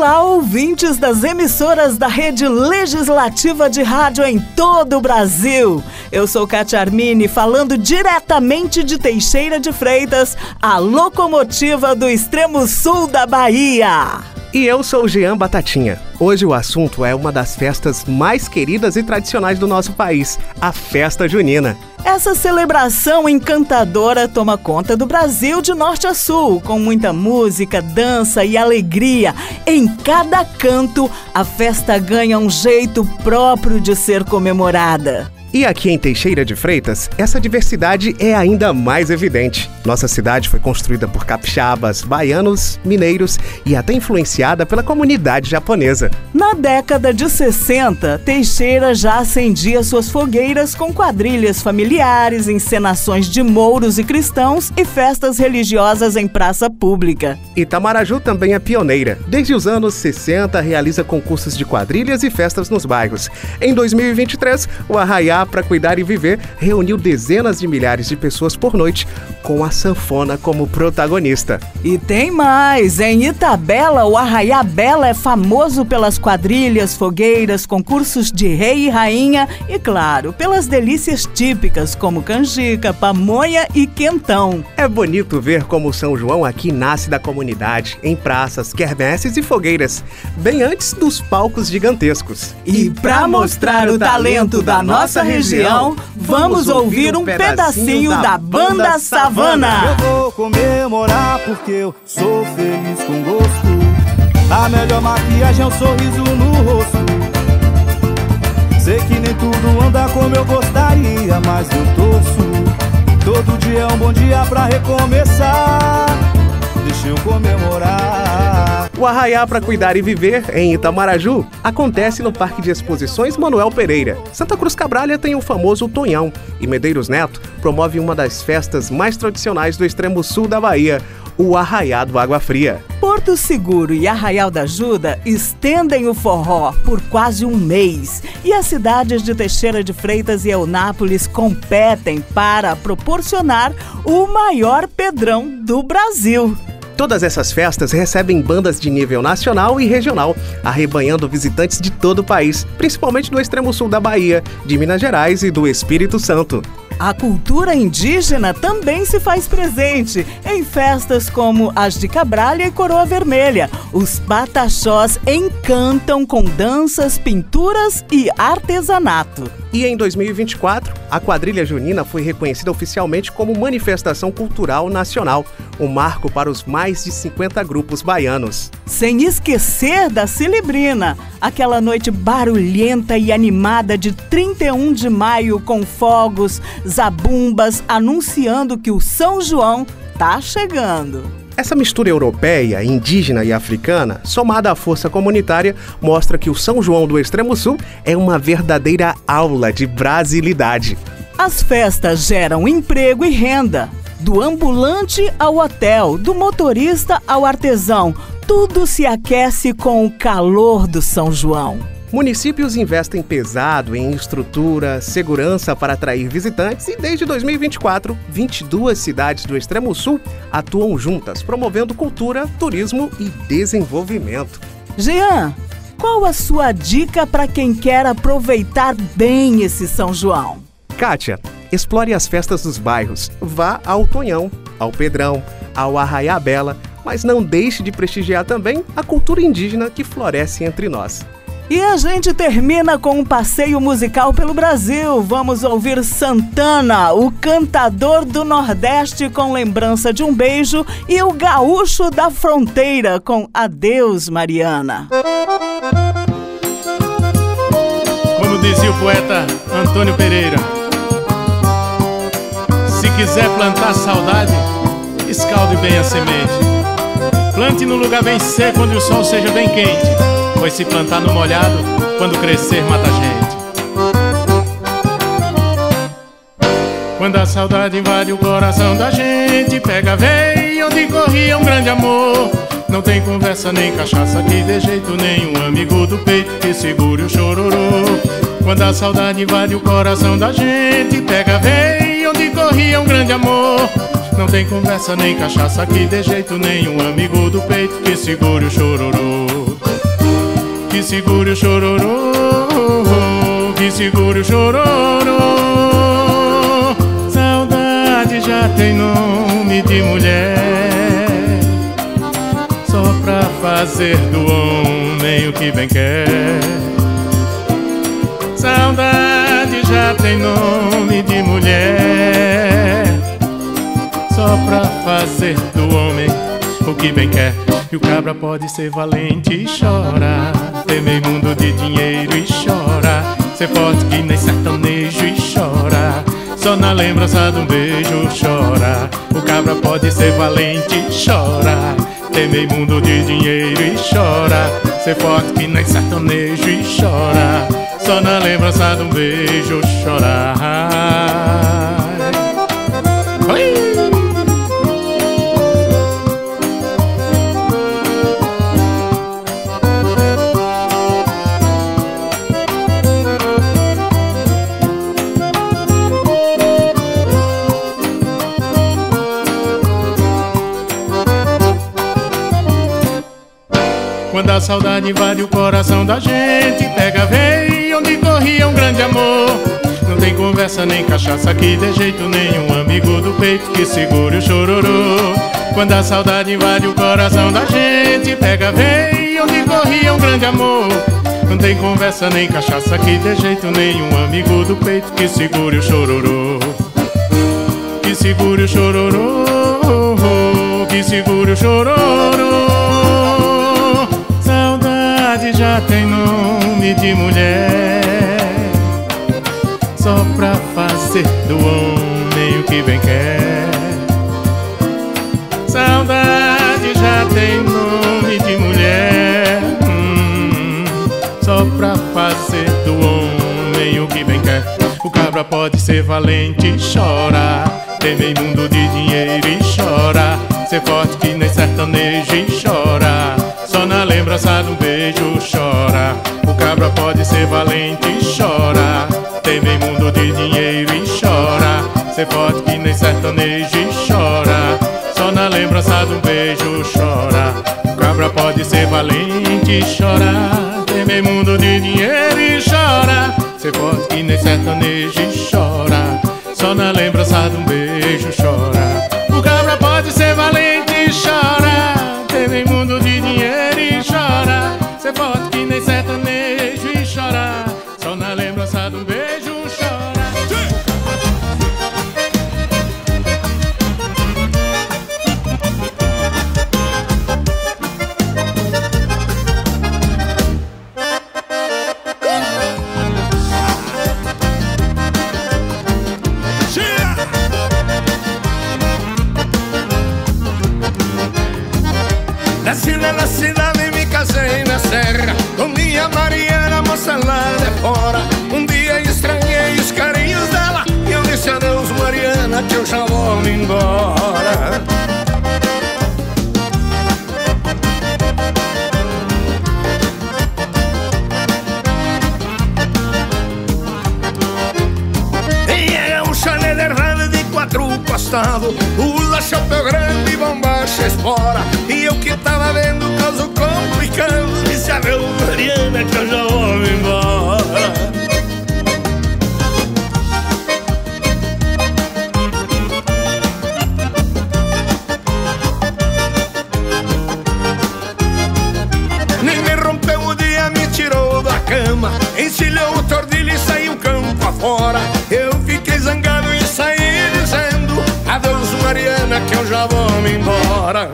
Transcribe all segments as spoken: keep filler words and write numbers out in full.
Olá, ouvintes das emissoras da Rede Legislativa de Rádio em todo o Brasil. Eu sou Cátia Armini, falando diretamente de Teixeira de Freitas, a locomotiva do extremo sul da Bahia. E eu sou o Jean Batatinha. Hoje o assunto é uma das festas mais queridas e tradicionais do nosso país, a Festa Junina. Essa celebração encantadora toma conta do Brasil de norte a sul, com muita música, dança e alegria. Em cada canto, a festa ganha um jeito próprio de ser comemorada. E aqui em Teixeira de Freitas, essa diversidade é ainda mais evidente. Nossa cidade foi construída por capixabas, baianos, mineiros e até influenciada pela comunidade japonesa. Na década de sessenta, Teixeira já acendia suas fogueiras com quadrilhas familiares, encenações de mouros e cristãos e festas religiosas em praça pública. Itamaraju também é pioneira. Desde os anos sessenta, realiza concursos de quadrilhas e festas nos bairros. Em dois mil e vinte e três, o Arraiá para Cuidar e Viver reuniu dezenas de milhares de pessoas por noite, com a sanfona como protagonista. E tem mais! Em Itabela, o Arraiá Bela é famoso pelas quadrilhas, fogueiras, concursos de rei e rainha e, claro, pelas delícias típicas como canjica, pamonha e quentão. É bonito ver como o São João aqui nasce da comunidade, em praças, quermesses e fogueiras, bem antes dos palcos gigantescos. E para mostrar o talento da nossa região, vamos ouvir um pedacinho da Banda Savana. Eu vou comemorar porque eu sou feliz com gosto. A melhor maquiagem é um sorriso no rosto. Sei que nem tudo anda como eu gostaria, mas eu torço. Todo dia é um bom dia pra recomeçar. Deixa eu comemorar. O Arraiá para Cuidar e Viver, em Itamaraju, acontece no Parque de Exposições Manuel Pereira. Santa Cruz Cabralha tem o famoso Tonhão e Medeiros Neto promove uma das festas mais tradicionais do extremo sul da Bahia, o Arraiá do Água Fria. Porto Seguro e Arraial da Ajuda estendem o forró por quase um mês e as cidades de Teixeira de Freitas e Eunápolis competem para proporcionar o maior pedrão do Brasil. Todas essas festas recebem bandas de nível nacional e regional, arrebanhando visitantes de todo o país, principalmente do extremo sul da Bahia, de Minas Gerais e do Espírito Santo. A cultura indígena também se faz presente em festas como as de Cabralha e Coroa Vermelha. Os pataxós encantam com danças, pinturas e artesanato. E em dois mil e vinte e quatro, a quadrilha junina foi reconhecida oficialmente como manifestação cultural nacional, um marco para os mais de cinquenta grupos baianos. Sem esquecer da Cilibrina, aquela noite barulhenta e animada de trinta e um de maio com fogos, zabumbas, anunciando que o São João tá chegando. Essa mistura europeia, indígena e africana, somada à força comunitária, mostra que o São João do Extremo Sul é uma verdadeira aula de brasilidade. As festas geram emprego e renda. Do ambulante ao hotel, do motorista ao artesão, tudo se aquece com o calor do São João. Municípios investem pesado em estrutura, segurança para atrair visitantes e desde dois mil e vinte e quatro, vinte e duas cidades do Extremo Sul atuam juntas, promovendo cultura, turismo e desenvolvimento. Jean, qual a sua dica para quem quer aproveitar bem esse São João? Kátia, explore as festas dos bairros. Vá ao Tonhão, ao Pedrão, ao Arraiá Bela, mas não deixe de prestigiar também a cultura indígena que floresce entre nós. E a gente termina com um passeio musical pelo Brasil. Vamos ouvir Santana, o cantador do Nordeste com Lembrança de um Beijo, e o gaúcho da fronteira com Adeus, Mariana. Como dizia o poeta Antônio Pereira, se quiser plantar saudade, escalde bem a semente. Plante no lugar bem seco, onde o sol seja bem quente, pois se plantar no molhado, quando crescer mata a gente. Quando a saudade invade o coração da gente, pega veio onde corria um grande amor. Não tem conversa nem cachaça que dê jeito nenhum, amigo do peito que segure o chororô. Quando a saudade invade o coração da gente, pega veio onde corria um grande amor. Não tem conversa nem cachaça que dê jeito nenhum, amigo do peito que segure o chororô. que segure o chororô, que segure o chororô. Saudade já tem nome de mulher, só pra fazer do homem o que bem quer. Saudade já tem nome de mulher, só pra fazer do homem o que bem quer. E o cabra pode ser valente e chorar, ter meio mundo de dinheiro e chorar, ser forte que nem sertanejo e chorar, só na lembrança de um beijo chorar. O cabra pode ser valente e chorar, ter meio mundo de dinheiro e chorar, ser forte que nem sertanejo e chorar, só na lembrança de um beijo chorar. Oi! Quando a saudade invade o coração da gente, pega, vem onde corria um grande amor. Não tem conversa nem cachaça que dê jeito nenhum, amigo do peito que segure o chororô. Quando a saudade invade o coração da gente, pega, vem onde corria um grande amor. Não tem conversa nem cachaça que dê jeito nenhum, amigo do peito que segure o chororô. Que segure o chororô, que segure o chororô. Já tem nome de mulher, só pra fazer do homem o que bem quer. Saudade já tem nome de mulher, hum, só pra fazer do homem o que bem quer. O cabra pode ser valente e chorar, ter meio mundo de dinheiro e chorar, ser forte que nem sertanejo e chorar, só na lembrança de um beijo chora. O cabra pode ser valente e chora, ter meio mundo de dinheiro e chora, ser forte que nem sertanejo e chora, só na lembrança de um beijo chora. O cabra pode ser valente e chorar, ter meio mundo de dinheiro e chora, ser forte que nem sertanejo e chora, só na lembrança de um beijo chora. O cabra pode ser valente e chorar, ter meio mundo de dinheiro e chora, ser forte que nem sertanejo e chorar, só na lembrança de um beijo chora. Nasci na cidade e me casei na serra, com minha Mariana, moça lá de fora. Um dia estranhei os carinhos dela e eu disse adeus, Mariana, que eu já vou me embora. E é um chalé de rede de quatro costados, pula chapéu grande e bombacha espora. E eu que tava vendo o caso complicado, disse adeus, Mariana, que eu já vou me embora. Nem me rompeu o dia, me tirou da cama, encilhou o tordilho e saiu campo afora. Eu fiquei zangado e saí dizendo adeus, Mariana, que eu já vou me embora.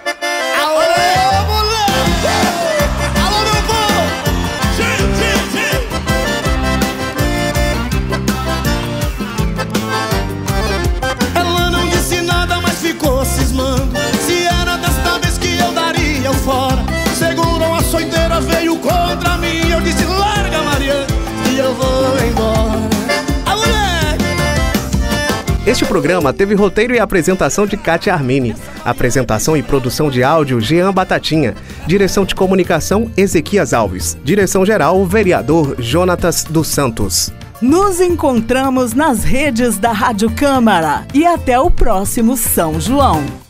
Se era desta vez que eu daria o fora, segurou a açoiteira, veio contra mim. Eu disse, larga, Mariana, e eu vou embora. A mulher! Este programa teve roteiro e apresentação de Kátia Armini. Apresentação e produção de áudio, Jean Batatinha. Direção de comunicação, Ezequias Alves. Direção-geral, vereador Jonatas dos Santos. Nos encontramos nas redes da Rádio Câmara e até o próximo São João.